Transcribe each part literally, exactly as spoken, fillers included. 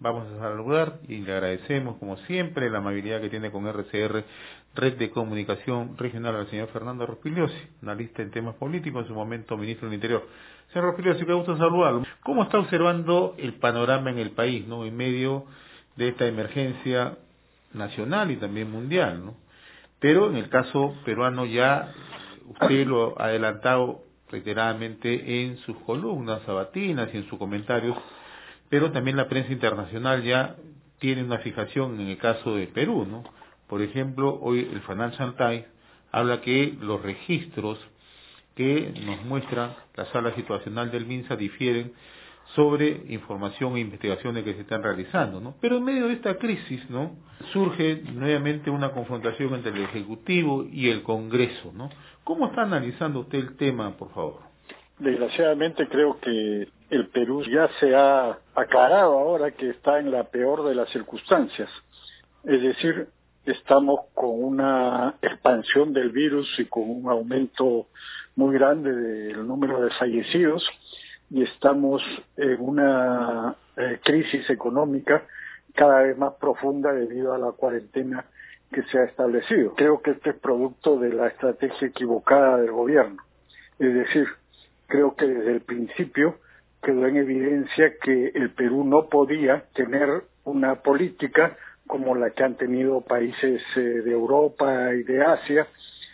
vamos a saludar y le agradecemos, como siempre, la amabilidad que tiene con R C R, Red de Comunicación Regional, al señor Fernando Rospigliosi, analista en temas políticos, en su momento ministro del Interior. Señor Rospigliosi, qué gusto saludarlo. ¿Cómo está observando el panorama en el país, ¿no?, en medio de esta emergencia nacional y también mundial, ¿no? Pero en el caso peruano ya usted lo ha adelantado reiteradamente en sus columnas sabatinas y en sus comentarios, pero también la prensa internacional ya tiene una fijación en el caso de Perú, ¿no? Por ejemplo, hoy el Financial Times habla que los registros que nos muestra la sala situacional del MINSA difieren sobre información e investigaciones que se están realizando, ¿no? Pero en medio de esta crisis, ¿no?, surge nuevamente una confrontación entre el Ejecutivo y el Congreso, ¿no? ¿Cómo está analizando usted el tema, por favor? Desgraciadamente creo que el Perú ya se ha aclarado ahora que está en la peor de las circunstancias. Es decir, estamos con una expansión del virus y con un aumento muy grande del número de fallecidos, y estamos en una eh, crisis económica cada vez más profunda debido a la cuarentena que se ha establecido. Creo que este es producto de la estrategia equivocada del gobierno. Es decir, creo que desde el principio quedó en evidencia que el Perú no podía tener una política como la que han tenido países eh, de Europa y de Asia,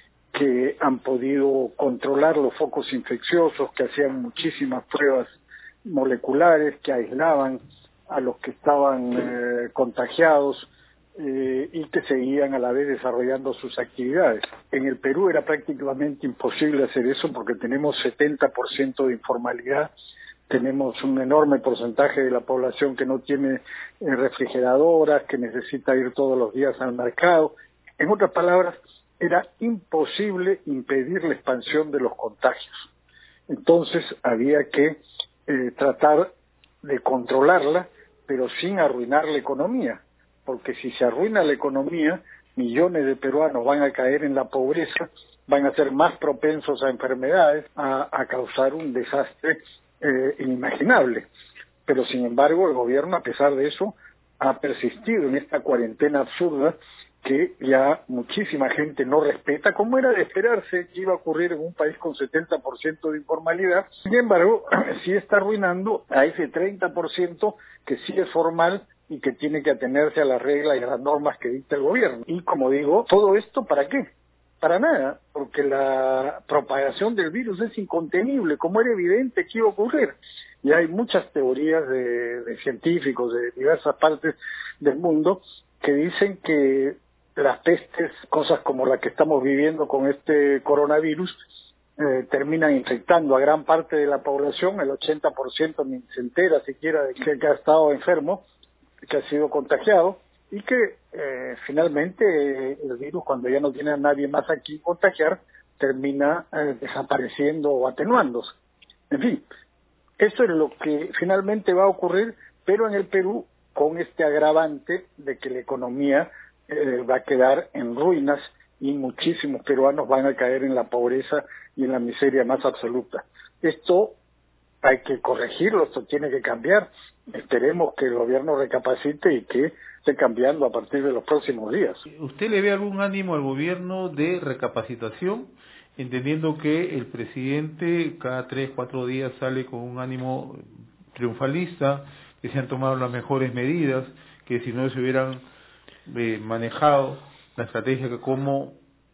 que han podido controlar los focos infecciosos, que hacían muchísimas pruebas moleculares, que aislaban a los que estaban eh, contagiados eh, y que seguían a la vez desarrollando sus actividades. En el Perú era prácticamente imposible hacer eso porque tenemos setenta por ciento de informalidad, tenemos un enorme porcentaje de la población que no tiene eh, refrigeradoras, que necesita ir todos los días al mercado. En otras palabras, era imposible impedir la expansión de los contagios. Entonces había que eh, tratar de controlarla, pero sin arruinar la economía, porque si se arruina la economía, millones de peruanos van a caer en la pobreza, van a ser más propensos a enfermedades, a, a causar un desastre eh, inimaginable. Pero sin embargo el gobierno, a pesar de eso, ha persistido en esta cuarentena absurda que ya muchísima gente no respeta, como era de esperarse que iba a ocurrir en un país con setenta por ciento de informalidad. Sin embargo, sí está arruinando a ese treinta por ciento que sí es formal y que tiene que atenerse a las reglas y a las normas que dicta el gobierno. Y como digo, ¿todo esto para qué? Para nada, porque la propagación del virus es incontenible, como era evidente que iba a ocurrir. Y hay muchas teorías de, de científicos de diversas partes del mundo que dicen que las pestes, cosas como la que estamos viviendo con este coronavirus, eh, terminan infectando a gran parte de la población. El ochenta por ciento ni se entera siquiera de que ha estado enfermo, que ha sido contagiado, y que eh, finalmente eh, el virus, cuando ya no tiene a nadie más aquí contagiar, termina eh, desapareciendo o atenuándose. En fin, eso es lo que finalmente va a ocurrir, pero en el Perú con este agravante de que la economía eh, va a quedar en ruinas y muchísimos peruanos van a caer en la pobreza y en la miseria más absoluta. Esto hay que corregirlo, esto tiene que cambiar. Esperemos que el gobierno recapacite y que esté cambiando a partir de los próximos días. ¿Usted le ve algún ánimo al gobierno de recapacitación, entendiendo que el presidente cada tres, cuatro días sale con un ánimo triunfalista, que se han tomado las mejores medidas, que si no se hubieran eh, manejado la estrategia que como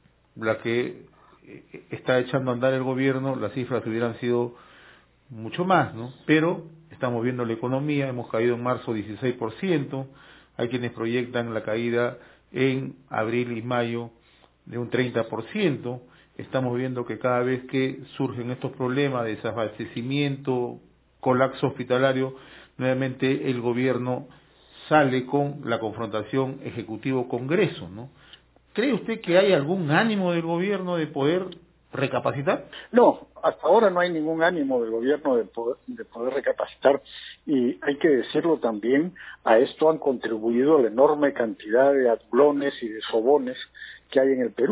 la que eh, está echando a andar el gobierno, las cifras hubieran sido mucho más, ¿no? Pero estamos viendo la economía, hemos caído en marzo dieciséis por ciento, hay quienes proyectan la caída en abril y mayo de un treinta por ciento, estamos viendo que cada vez que surgen estos problemas de desabastecimiento, colapso hospitalario, nuevamente el gobierno sale con la confrontación Ejecutivo-Congreso, ¿no? ¿Cree usted que hay algún ánimo del gobierno de poder recapacitar? No, hasta ahora no hay ningún ánimo del gobierno de poder, de poder recapacitar, y hay que decirlo también, a esto han contribuido la enorme cantidad de adulones y de sobones que hay en el Perú.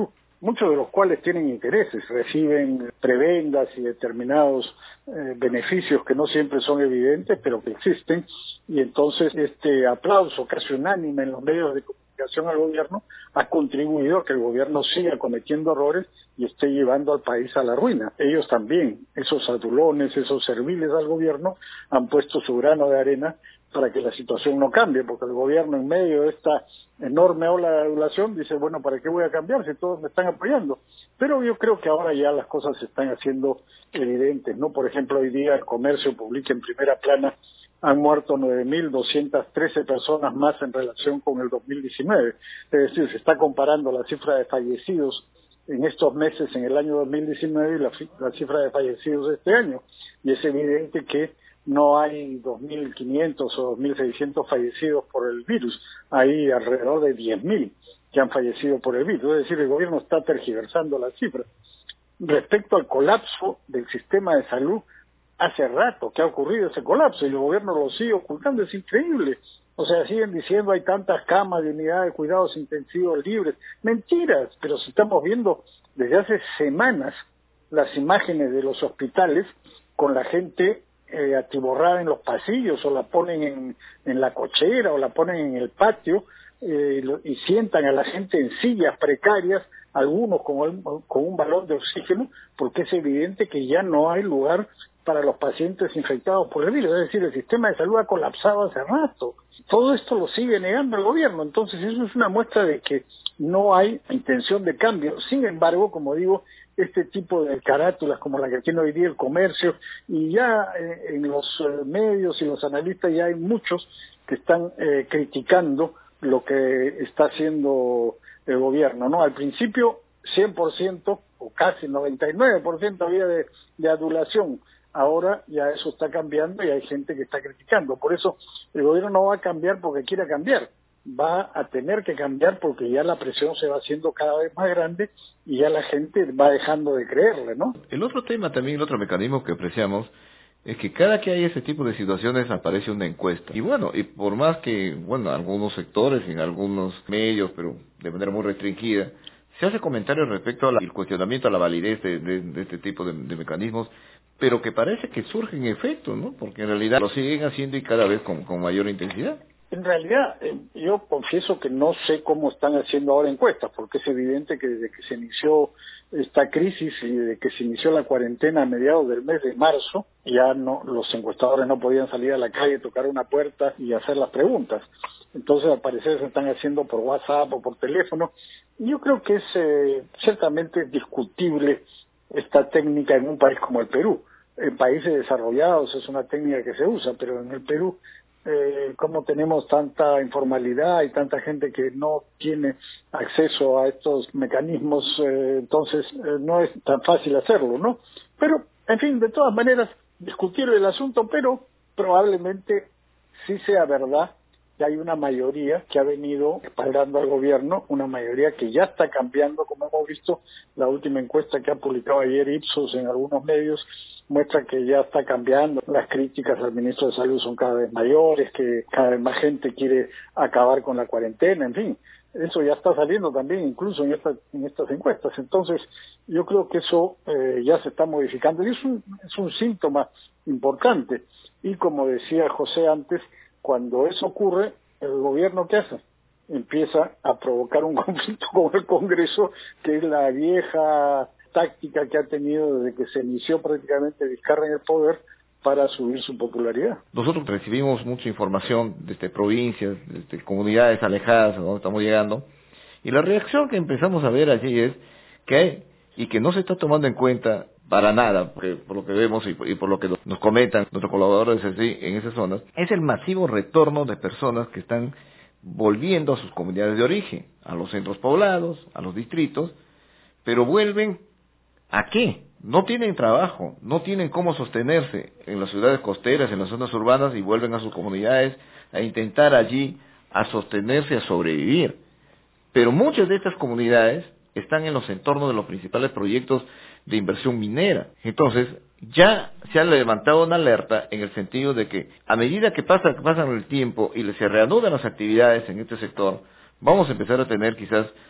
muchos de los cuales tienen intereses, reciben prebendas y determinados eh, beneficios que no siempre son evidentes, pero que existen, y entonces este aplauso casi unánime en los medios de comunicación al gobierno ha contribuido a que el gobierno siga cometiendo errores y esté llevando al país a la ruina. Ellos también, esos adulones, esos serviles al gobierno, han puesto su grano de arena para que la situación no cambie, porque el gobierno en medio de esta enorme ola de adulación dice, bueno, ¿para qué voy a cambiar si todos me están apoyando? Pero yo creo que ahora ya las cosas se están haciendo evidentes, ¿no? Por ejemplo, hoy día el Comercio publica en primera plana, han muerto nueve mil doscientas trece personas más en relación con el dos mil diecinueve. Es decir, se está comparando la cifra de fallecidos en estos meses, en el año dos mil diecinueve, y la, la cifra de fallecidos de este año. Y es evidente que no hay dos mil quinientos o dos mil seiscientos fallecidos por el virus, hay alrededor de diez mil que han fallecido por el virus. Es decir, el gobierno está tergiversando las cifras. Respecto al colapso del sistema de salud, hace rato que ha ocurrido ese colapso y el gobierno lo sigue ocultando, es increíble. O sea, siguen diciendo hay tantas camas de unidades de cuidados intensivos libres. Mentiras, pero si estamos viendo desde hace semanas las imágenes de los hospitales con la gente eh, atiborrada en los pasillos, o la ponen en, en la cochera, o la ponen en el patio, eh, lo, y sientan a la gente en sillas precarias, algunos con, el, con un balón de oxígeno, porque es evidente que ya no hay lugar para los pacientes infectados por el virus. Es decir, el sistema de salud ha colapsado hace rato. Todo esto lo sigue negando el gobierno. Entonces, eso es una muestra de que no hay intención de cambio. Sin embargo, como digo, este tipo de carátulas como la que tiene hoy día el Comercio, y ya eh, en los eh, medios y los analistas ya hay muchos que están eh, criticando lo que está haciendo el gobierno, ¿no? Al principio, cien por ciento o casi noventa y nueve por ciento había de, de adulación. Ahora ya eso está cambiando y hay gente que está criticando. Por eso el gobierno no va a cambiar porque quiera cambiar. Va a tener que cambiar porque ya la presión se va haciendo cada vez más grande y ya la gente va dejando de creerle, ¿no? El otro tema también, el otro mecanismo que apreciamos es que cada que hay ese tipo de situaciones aparece una encuesta. Y bueno, y por más que, bueno, algunos sectores, en algunos medios, pero de manera muy restringida, se hace comentarios respecto al cuestionamiento a la validez de, de, de este tipo de, de mecanismos, pero que parece que surgen efectos, ¿no? Porque en realidad lo siguen haciendo y cada vez con, con mayor intensidad. En realidad, eh, yo confieso que no sé cómo están haciendo ahora encuestas, porque es evidente que desde que se inició esta crisis y desde que se inició la cuarentena a mediados del mes de marzo, ya no, los encuestadores no podían salir a la calle, tocar una puerta y hacer las preguntas. Entonces, al parecer, se están haciendo por WhatsApp o por teléfono. Y yo creo que es eh, ciertamente discutible esta técnica en un país como el Perú. En países desarrollados es una técnica que se usa, pero en el Perú, eh, como tenemos tanta informalidad y tanta gente que no tiene acceso a estos mecanismos, eh, entonces eh, no es tan fácil hacerlo, ¿no? Pero, en fin, de todas maneras, discutir el asunto, pero probablemente sí sea verdad que hay una mayoría que ha venido respaldando al gobierno, una mayoría que ya está cambiando, como hemos visto. La última encuesta que ha publicado ayer Ipsos en algunos medios muestra que ya está cambiando. Las críticas al ministro de Salud son cada vez mayores, que cada vez más gente quiere acabar con la cuarentena, en fin. Eso ya está saliendo también incluso en, esta, en estas encuestas. Entonces, yo creo que eso eh, ya se está modificando y es un, es un síntoma importante. Y como decía José antes, cuando eso ocurre, el gobierno, ¿qué hace? Empieza a provocar un conflicto con el Congreso, que es la vieja táctica que ha tenido desde que se inició prácticamente Vizcarra en el poder para subir su popularidad. Nosotros recibimos mucha información desde provincias, desde comunidades alejadas a donde estamos llegando, y la reacción que empezamos a ver allí es que hay, y que no se está tomando en cuenta para nada, porque por lo que vemos y por, y por lo que nos comentan nuestros colaboradores así, en esas zonas, es el masivo retorno de personas que están volviendo a sus comunidades de origen, a los centros poblados, a los distritos, pero vuelven ¿a qué? No tienen trabajo, no tienen cómo sostenerse en las ciudades costeras, en las zonas urbanas, y vuelven a sus comunidades a intentar allí a sostenerse, a sobrevivir. Pero muchas de estas comunidades están en los entornos de los principales proyectos de inversión minera. Entonces, ya se ha levantado una alerta en el sentido de que a medida que pasa, que pasan el tiempo y se reanudan las actividades en este sector, vamos a empezar a tener quizás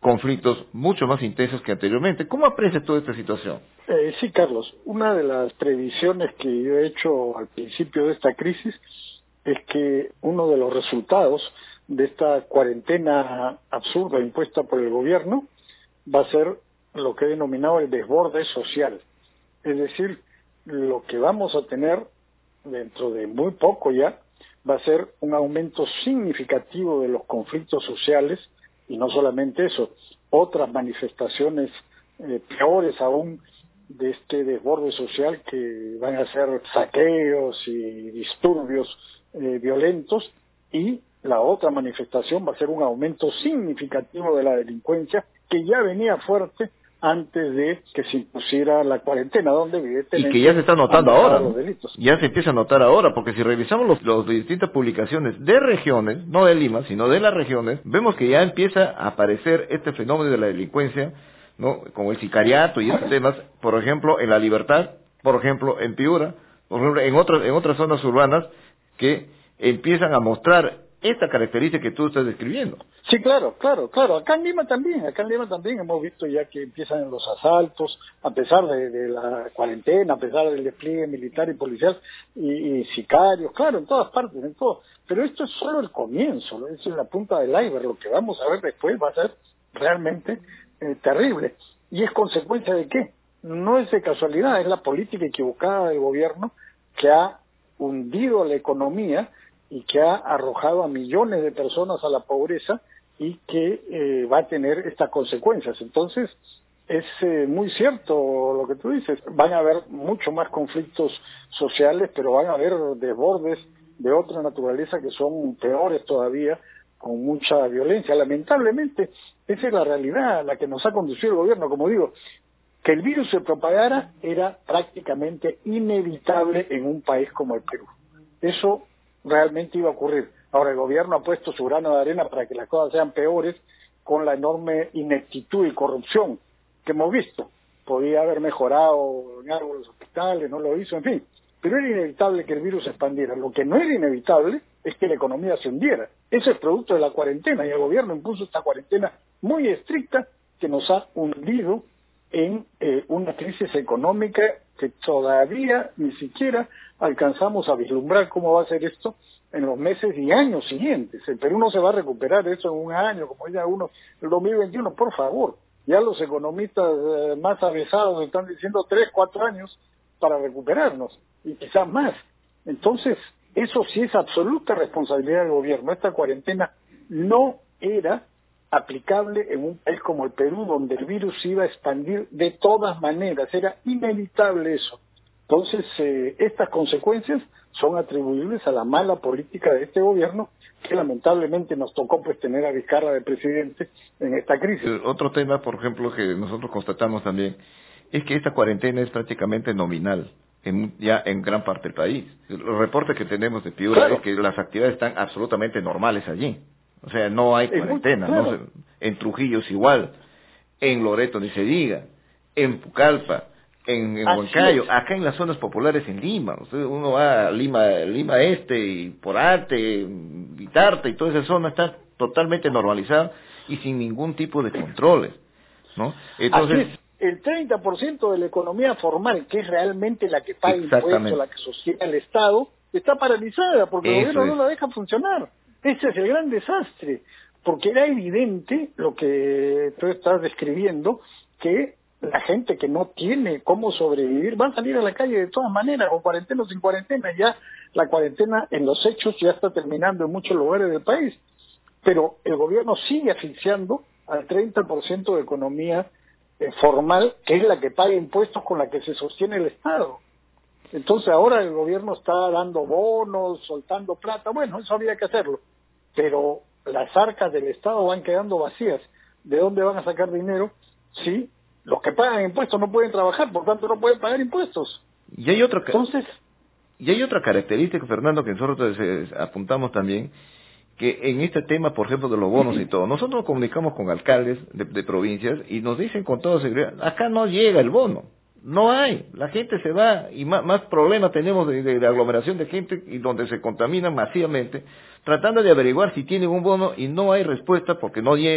conflictos mucho más intensos que anteriormente. ¿Cómo aprecia toda esta situación? Eh, sí, Carlos, una de las previsiones que yo he hecho al principio de esta crisis es que uno de los resultados de esta cuarentena absurda impuesta por el gobierno va a ser lo que he denominado el desborde social. Es decir, lo que vamos a tener dentro de muy poco ya va a ser un aumento significativo de los conflictos sociales, y no solamente eso, otras manifestaciones eh, peores aún de este desborde social, que van a ser saqueos y disturbios eh, violentos, y la otra manifestación va a ser un aumento significativo de la delincuencia, que ya venía fuerte antes de que se impusiera la cuarentena, donde evidentemente... Y que ya se está notando ahora, ¿no? Los delitos. Ya se empieza a notar ahora, porque si revisamos los, los distintas publicaciones de regiones, no de Lima, sino de las regiones, vemos que ya empieza a aparecer este fenómeno de la delincuencia, ¿no? Como el sicariato y estos temas, por ejemplo, en La Libertad, por ejemplo, en Piura, por ejemplo, en otras, en otras zonas urbanas que empiezan a mostrar esta característica que tú estás describiendo. Sí, claro, claro, claro. Acá en Lima también, acá en Lima también hemos visto ya que empiezan los asaltos, a pesar de, de la cuarentena, a pesar del despliegue militar y policial, y, y sicarios, claro, en todas partes, en todo. Pero esto es solo el comienzo, ¿no? Es la punta del iceberg. Lo que vamos a ver después va a ser realmente eh, terrible. ¿Y es consecuencia de qué? No es de casualidad, es la política equivocada del gobierno que ha hundido la economía y que ha arrojado a millones de personas a la pobreza, y que eh, va a tener estas consecuencias. Entonces, es eh, muy cierto lo que tú dices. Van a haber mucho más conflictos sociales, pero van a haber desbordes de otra naturaleza que son peores todavía, con mucha violencia. Lamentablemente, esa es la realidad a la que nos ha conducido el gobierno. Como digo, que el virus se propagara era prácticamente inevitable en un país como el Perú. Eso realmente iba a ocurrir. Ahora el gobierno ha puesto su grano de arena para que las cosas sean peores, con la enorme ineptitud y corrupción que hemos visto. Podía haber mejorado en algo los hospitales, no lo hizo, en fin. Pero era inevitable que el virus se expandiera. Lo que no era inevitable es que la economía se hundiera. Eso es producto de la cuarentena, y el gobierno impuso esta cuarentena muy estricta que nos ha hundido en eh, una crisis económica que todavía ni siquiera alcanzamos a vislumbrar cómo va a ser esto en los meses y años siguientes. El Perú no se va a recuperar eso en un año, como dice uno, el dos mil veintiuno, por favor. Ya los economistas eh, más avesados están diciendo tres, cuatro años para recuperarnos, y quizás más. Entonces, eso sí es absoluta responsabilidad del gobierno. Esta cuarentena no era aplicable en un país como el Perú, donde el virus se iba a expandir de todas maneras. Era inevitable eso. Entonces, eh, estas consecuencias son atribuibles a la mala política de este gobierno, que lamentablemente nos tocó pues tener a Vizcarra de presidente en esta crisis. Otro tema, por ejemplo, que nosotros constatamos también, es que esta cuarentena es prácticamente nominal en, ya en gran parte del país. Los reportes que tenemos de Piura claro. es que las actividades están absolutamente normales allí. O sea, no hay cuarentena. Muy, claro. ¿no? En Trujillo es igual, en Loreto ni se diga, en Pucallpa, en, en Huancayo, acá en las zonas populares en Lima. Usted, uno va a Lima, Lima Este, y Porarte, Vitarte, y toda esa zona está totalmente normalizada y sin ningún tipo de controles, ¿no? Entonces, Así es. El treinta por ciento de la economía formal, que es realmente la que paga impuestos, la que sostiene el Estado, está paralizada porque el gobierno no la deja funcionar. Ese es el gran desastre, porque era evidente lo que tú estás describiendo, que la gente que no tiene cómo sobrevivir va a salir a la calle de todas maneras, con cuarentena o sin cuarentena. Ya la cuarentena en los hechos ya está terminando en muchos lugares del país, pero el gobierno sigue asfixiando al treinta por ciento de economía eh, formal, que es la que paga impuestos, con la que se sostiene el Estado. Entonces ahora el gobierno está dando bonos, soltando plata. Bueno, eso había que hacerlo, pero las arcas del Estado van quedando vacías. ¿De dónde van a sacar dinero? Sí, los que pagan impuestos no pueden trabajar, por tanto no pueden pagar impuestos. Y hay otra, Entonces, y hay otra característica, Fernando, que nosotros eh, apuntamos también, que en este tema, por ejemplo, de los bonos y todo, nosotros nos comunicamos con alcaldes de, de provincias y nos dicen con toda seguridad, acá no llega el bono. No hay, la gente se va y más, más problemas tenemos de, de, de aglomeración de gente y donde se contaminan masivamente, tratando de averiguar si tienen un bono y no hay respuesta porque no llega,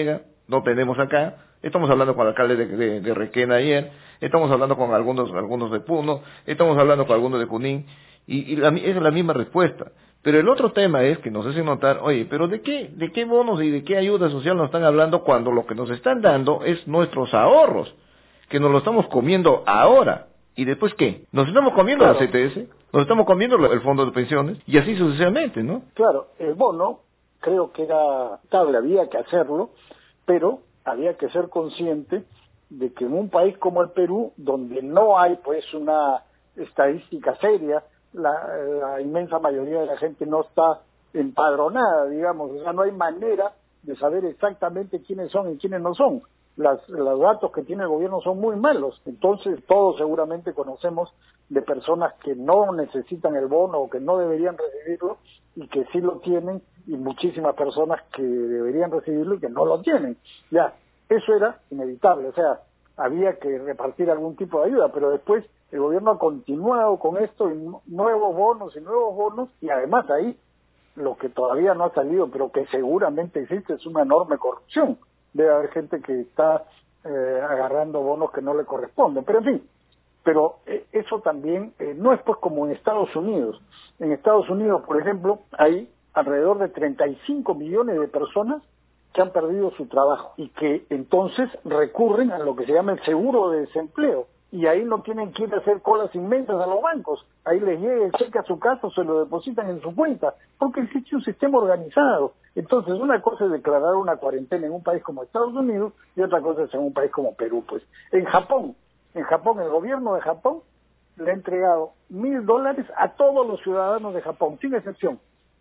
no tenemos acá. Estamos hablando con el alcalde de, de, de Requena ayer, estamos hablando con algunos algunos de Puno, estamos hablando con algunos de Junín, y, y la, es la misma respuesta. Pero el otro tema es que nos hace notar, oye, pero ¿de qué, de qué bonos y de qué ayuda social nos están hablando cuando lo que nos están dando es nuestros ahorros, que nos lo estamos comiendo ahora? ¿Y después qué? Nos estamos comiendo claro. la C T S, nos estamos comiendo el fondo de pensiones, y así sucesivamente, ¿no? Claro, el bono creo que era tal, había que hacerlo, pero había que ser consciente de que en un país como el Perú, donde no hay pues una estadística seria, la, la inmensa mayoría de la gente no está empadronada, digamos, o sea, no hay manera de saber exactamente quiénes son y quiénes no son. Las, los datos que tiene el gobierno son muy malos, entonces todos seguramente conocemos de personas que no necesitan el bono o que no deberían recibirlo y que sí lo tienen, y muchísimas personas que deberían recibirlo y que no lo tienen. Ya, eso era inevitable, o sea, había que repartir algún tipo de ayuda, pero después el gobierno ha continuado con esto, y nuevos bonos y nuevos bonos, y además ahí lo que todavía no ha salido, pero que seguramente existe, es una enorme corrupción. Debe haber gente que está eh, agarrando bonos que no le corresponden, pero en fin, pero eh, eso también eh, no es pues como en Estados Unidos. En Estados Unidos, por ejemplo, hay alrededor de treinta y cinco millones de personas que han perdido su trabajo y que entonces recurren a lo que se llama el seguro de desempleo, y ahí no tienen que ir a hacer colas inmensas a los bancos, ahí les llega el cheque a su casa o se lo depositan en su cuenta, porque existe un sistema organizado. Entonces, una cosa es declarar una cuarentena en un país como Estados Unidos y otra cosa es en un país como Perú. Pues en Japón, en Japón, el gobierno de Japón le ha entregado mil dólares a todos los ciudadanos de Japón, sin excepción.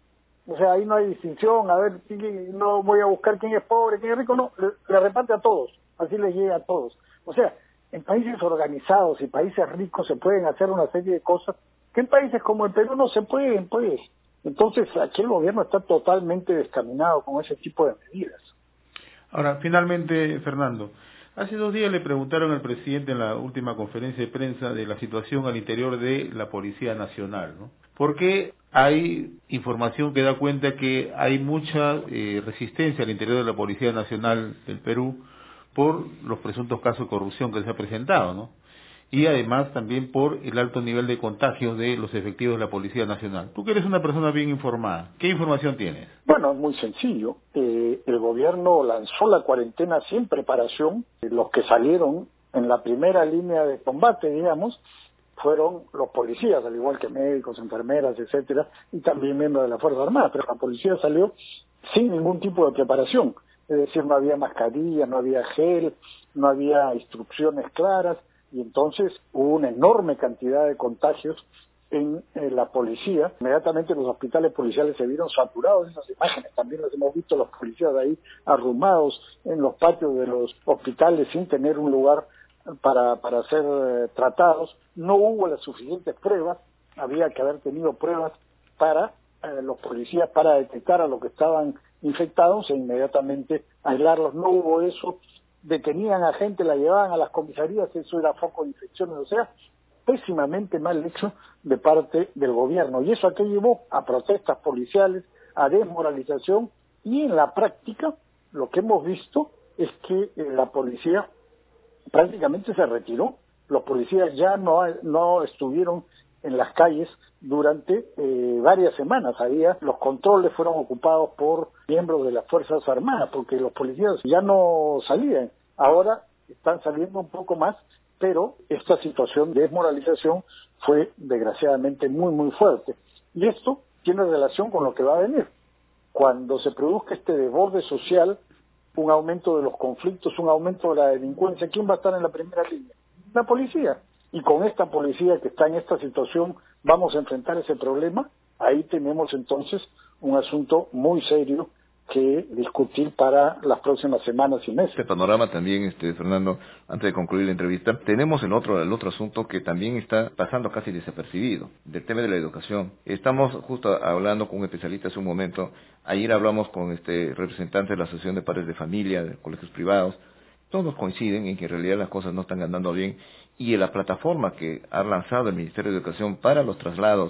O sea, ahí no hay distinción, a ver, no voy a buscar quién es pobre, quién es rico, no, le, le reparte a todos, así les llega a todos. O sea, en países organizados y países ricos se pueden hacer una serie de cosas que en países como el Perú no se pueden, pues. Entonces, aquí el gobierno está totalmente descaminado con ese tipo de medidas. Ahora, finalmente, Fernando, hace dos días le preguntaron al presidente en la última conferencia de prensa de la situación al interior de la Policía Nacional, ¿no? Porque hay información que da cuenta que hay mucha eh, resistencia al interior de la Policía Nacional del Perú por los presuntos casos de corrupción que se ha presentado, ¿no? Y además también por el alto nivel de contagios de los efectivos de la Policía Nacional. Tú que eres una persona bien informada, ¿qué información tienes? Bueno, es muy sencillo. Eh, el gobierno lanzó la cuarentena sin preparación. Los que salieron en la primera línea de combate, digamos, fueron los policías, al igual que médicos, enfermeras, etcétera, y también miembros de la Fuerza Armada, pero la policía salió sin ningún tipo de preparación. Es decir, no había mascarilla, no había gel, no había instrucciones claras, y entonces hubo una enorme cantidad de contagios en, en la policía. Inmediatamente los hospitales policiales se vieron saturados. Esas imágenes también las hemos visto, los policías ahí arrumados en los patios de los hospitales sin tener un lugar para, para ser eh, tratados. No hubo las suficientes pruebas, había que haber tenido pruebas para eh, los policías para detectar a los que estaban infectados e inmediatamente aislarlos. No hubo eso. Detenían a gente, la llevaban a las comisarías, eso era foco de infecciones, o sea, pésimamente mal hecho de parte del gobierno. Y eso a qué llevó a protestas policiales, a desmoralización, y en la práctica lo que hemos visto es que eh, la policía prácticamente se retiró. Los policías ya no, no estuvieron en las calles durante eh, varias semanas. Había, los controles fueron ocupados por miembros de las Fuerzas Armadas, porque los policías ya no salían. Ahora están saliendo un poco más, pero esta situación de desmoralización fue desgraciadamente muy, muy fuerte. Y esto tiene relación con lo que va a venir. Cuando se produzca este desborde social, un aumento de los conflictos, un aumento de la delincuencia, ¿quién va a estar en la primera línea? La policía. Y con esta policía que está en esta situación vamos a enfrentar ese problema. Ahí tenemos entonces un asunto muy serio que discutir para las próximas semanas y meses. Este panorama también, este Fernando, antes de concluir la entrevista, tenemos el otro el otro asunto que también está pasando casi desapercibido, del tema de la educación. Estamos justo hablando con un especialista hace un momento. Ayer hablamos con este representante de la Asociación de Padres de Familia, de colegios privados. Todos coinciden en que en realidad las cosas no están andando bien, y en la plataforma que ha lanzado el Ministerio de Educación para los traslados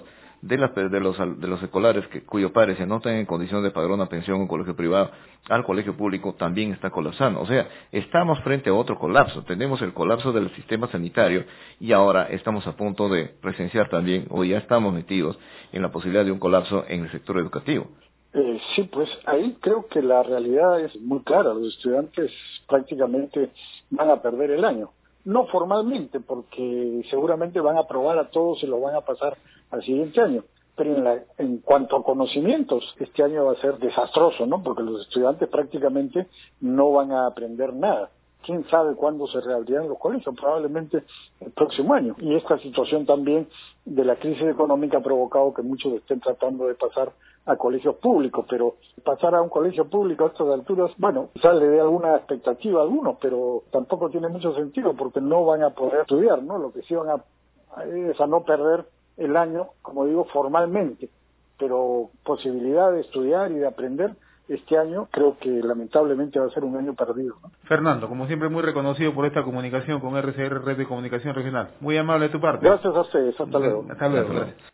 de, las, de, los, de los escolares que, cuyos padres se no están en condición de pagar una pensión en un colegio privado al colegio público también está colapsando. O sea, estamos frente a otro colapso. Tenemos el colapso del sistema sanitario y ahora estamos a punto de presenciar también, o ya estamos metidos en la posibilidad de un colapso en el sector educativo. Eh, sí, pues ahí creo que la realidad es muy clara. Los estudiantes prácticamente van a perder el año. No formalmente, porque seguramente van a aprobar a todos y lo van a pasar al siguiente año. Pero en, la, en cuanto a conocimientos, este año va a ser desastroso, ¿no? Porque los estudiantes prácticamente no van a aprender nada. ¿Quién sabe cuándo se reabrirán los colegios? Probablemente el próximo año. Y esta situación también de la crisis económica ha provocado que muchos estén tratando de pasar a colegios públicos, pero pasar a un colegio público a estas alturas, bueno, quizás le dé alguna expectativa a algunos, pero tampoco tiene mucho sentido porque no van a poder estudiar, ¿no? Lo que sí van a es a no perder el año, como digo, formalmente, pero posibilidad de estudiar y de aprender este año creo que lamentablemente va a ser un año perdido, ¿no? Fernando, como siempre muy reconocido por esta comunicación con R C R, Red de Comunicación Regional. Muy amable de tu parte. Gracias a ustedes, hasta luego. Hasta luego. Gracias.